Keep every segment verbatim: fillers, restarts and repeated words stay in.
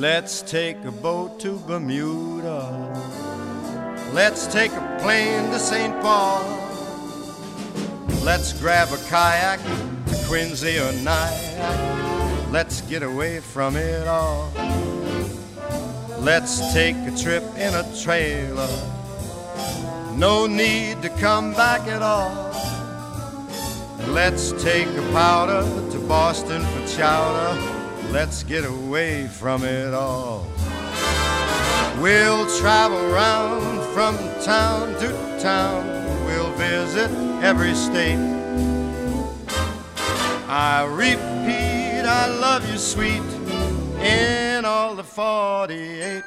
Let's take a boat to Bermuda. Let's take a plane to Saint Paul. Let's grab a kayak to Quincy or Nyack. Let's get away from it all. Let's take a trip in a trailer. No need to come back at all. Let's take a powder to Boston for chowder. Let's get away from it all. We'll travel round from town to town. We'll visit every state. I repeat, I love you, sweet, in all the forty-eight.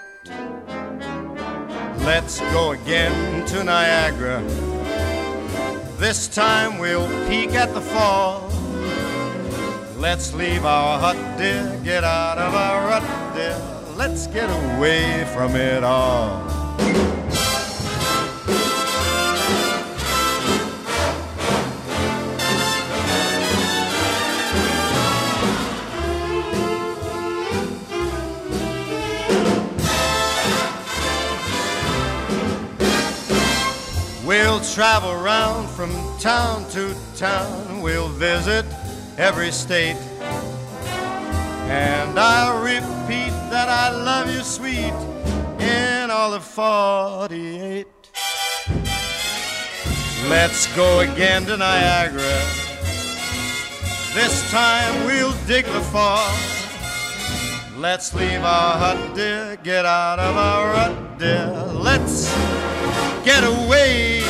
Let's go again to Niagara. This time we'll peek at the fall. Let's leave our hut, dear, get out of our rut, dear. Let's get away from it all. We'll travel round from town to town. We'll visit every state. And I'll repeat that I love you, sweet, in all of forty-eight. Let's go again to Niagara. This time we'll dig the fall. Let's leave our hut, dear, get out of our rut, dear. Let's get away